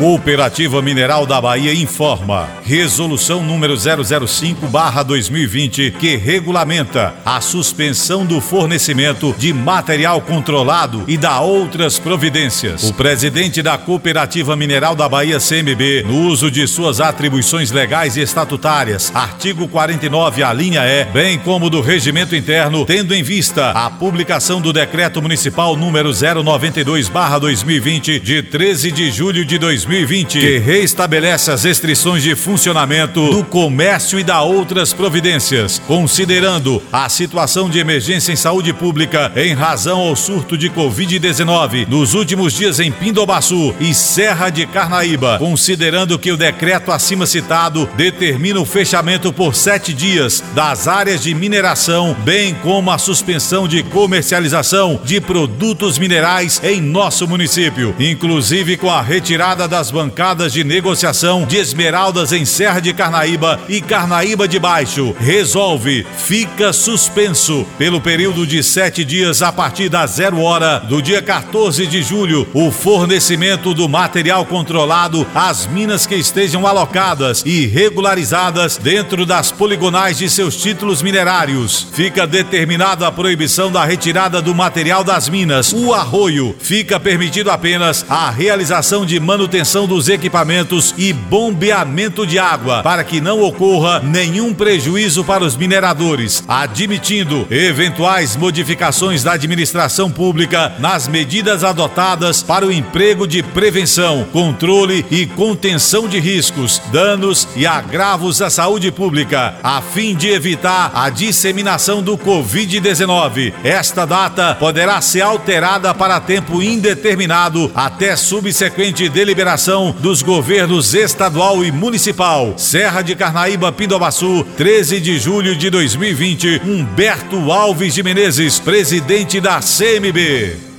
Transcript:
Cooperativa Mineral da Bahia informa. Resolução número 005/2020 que regulamenta a suspensão do fornecimento de material controlado e da outras providências. O presidente da Cooperativa Mineral da Bahia, CMB, no uso de suas atribuições legais e estatutárias, artigo 49, a linha E, bem como do regimento interno, tendo em vista a publicação do Decreto Municipal número 092/2020, de 13 de julho de 2020, que reestabelece as restrições de funcionamento do comércio e da outras providências, considerando a situação de emergência em saúde pública em razão ao surto de Covid-19 nos últimos dias em Pindobaçu e Serra de Carnaíba, considerando que o decreto acima citado determina o fechamento por 7 dias das áreas de mineração, bem como a suspensão de comercialização de produtos minerais em nosso município, inclusive com a retirada das bancadas de negociação de esmeraldas em Serra de Carnaíba e Carnaíba de Baixo. Resolve, fica suspenso pelo período de 7 dias a partir da 0 hora do dia 14 de julho o fornecimento do material controlado às minas que estejam alocadas e regularizadas dentro das poligonais de seus títulos minerários. Fica determinada a proibição da retirada do material das minas. O arroio fica permitido apenas a realização de manutenção dos equipamentos e bombeamento de água para que não ocorra nenhum prejuízo para os mineradores, admitindo eventuais modificações da administração pública nas medidas adotadas para o emprego de prevenção, controle e contenção de riscos, danos e agravos à saúde pública, a fim de evitar a disseminação do Covid-19. Esta data poderá ser alterada para tempo indeterminado até subsequente deliberação dos governos estadual e municipal. Serra de Carnaíba, Pindobaçu, 13 de julho de 2020. Humberto Alves de Menezes, presidente da CMB.